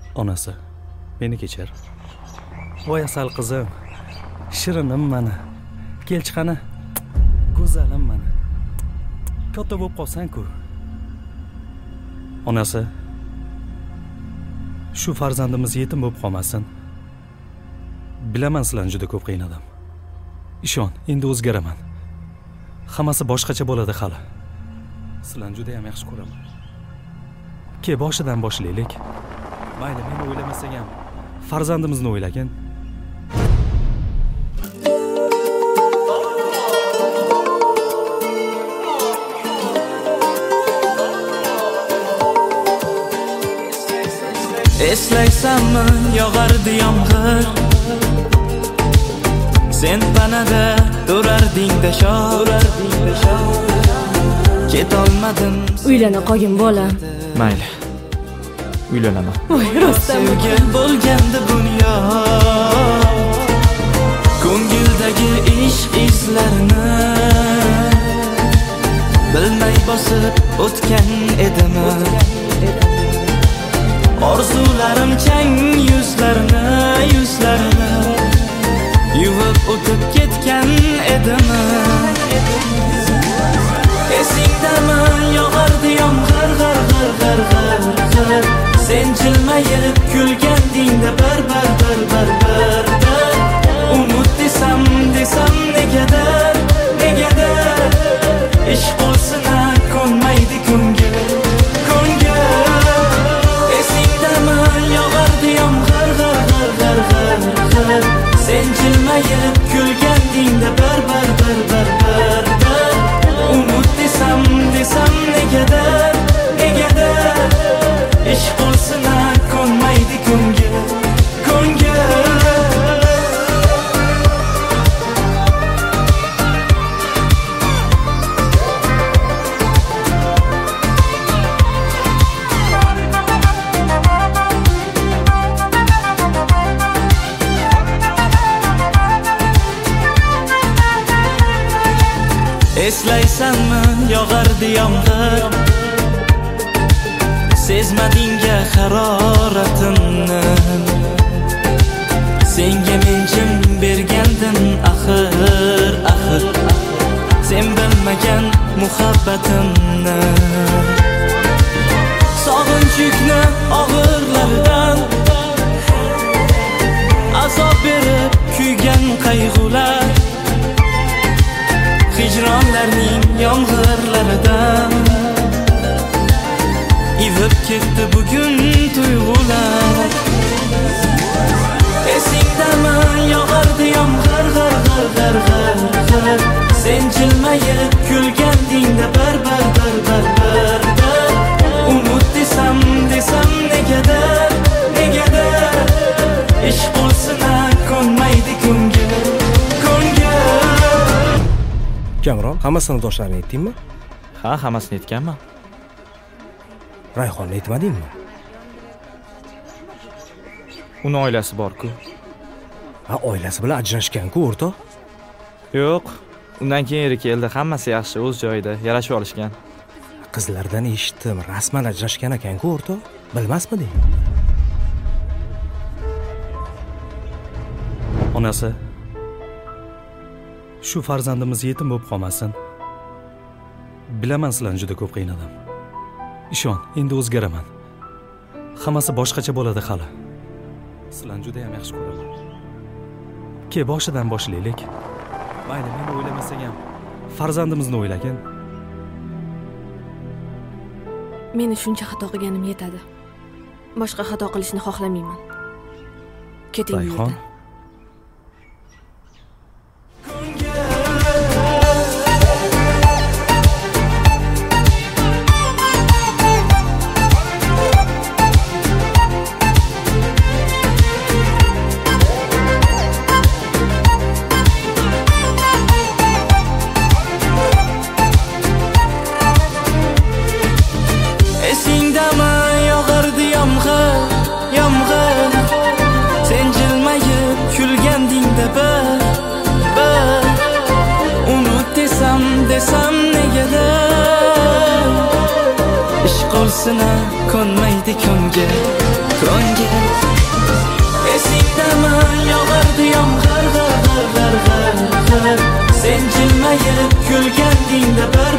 Onasi, meni kechir. Voy asal qizim, shirinim mani. Kelchiqani, go'zalim mani. Katta bo'lib qolsan-ku. Onasi, shu farzandimiz yetim bo'lib qolmasin. Bilaman, sizlarni juda ko'p qiynadim. Ishon, endi o'zgaraman. Hammasi boshqacha bo'ladi hali. Sizlarni juda ham yaxshi ko'raman. Ke boshidan boshlaylik. Mayli, meni o'ylamasang ham farzandimizni o'ylagin. Eslaysanmi, yog'ardi yomg'ir. Sen panada turarding dashor. Ketolmadim. Uylana qolgin bolam. Mayli. Uylanaman. Voy, rostdan sevgi bo'lganda dunyo. Ko'ngildagi ishq izlarini bilmay bosib o'tgan edim. Orzularim chang yuzlarini yuvib o'tib ketgan edim. Esingdami, yog'ardi yomg'ir, g'ir. Sen jilmayib kulgandingda bir. Umut desam negadir ishq bo'lsin-a, ko'nmaydi ko'ngil. Esingdami, yog'ardi yomg'ir, g'ir. Sen jilmayib kulgandingda bir. Umut desam negadir ishq bo'lsin-a, ko'nmaydi ko'ngil. Eslaysanmi, yog'ardi yomg'ir. Sezmadingga haroratimni. Senga men jim bergandim axir. Sen bilmagan muhabbatimni. Sog'inch yukni og'irlaridan azob berib kuygan qayg'ular. Hijronlarning yomg'irlaridan ivib ketdi bugun tuyg'ular. Esingdami, yog'ardi yomg'ir, g'ir. Sen jilmayib kulgandingda bir. Umut desam negadir ishq bo'lsin-a, ko'nmaydi ko'ngil. Kamron, hamma sinfdoshlarini aytdingmi? Ha, hammasini aytganman. Rayhonni aytmadingmi? Uni oilasi bor-ku. Ha, oilasi bilan ajrashgan-ku, o'rtoq. Yo'q, undan keyin eri keldi. Hammasi yaxshi, o'z joyida, yarashib olishgan. Qizlardan eshitdim, rasman ajrashgan ekan-ku, o'rtoq. Bilmasmiding? Onasi, shu farzandimiz yetim bo'lib qolmasin. Bilaman, sizlarni juda ko'p qiynadim. Ishon, endi o'zgaraman. Hammasi boshqacha bo'ladi hali. Sizlarni juda ham yaxshi ko'raman. Ke boshidan boshlaylik. Mayli, meni o'ylamasang ham farzandimizni o'ylagin. Meni shuncha xato qilganim yetadi. Boshqa xato qilishni xohlamayman. Keting bu yerdan. desam negadir ishq sina konmaydi ko'ngil esingdami yog'ardi yomg'ir g'ir g'ir g'ir g'ir g'ir sen jilmayib kulgandingda bir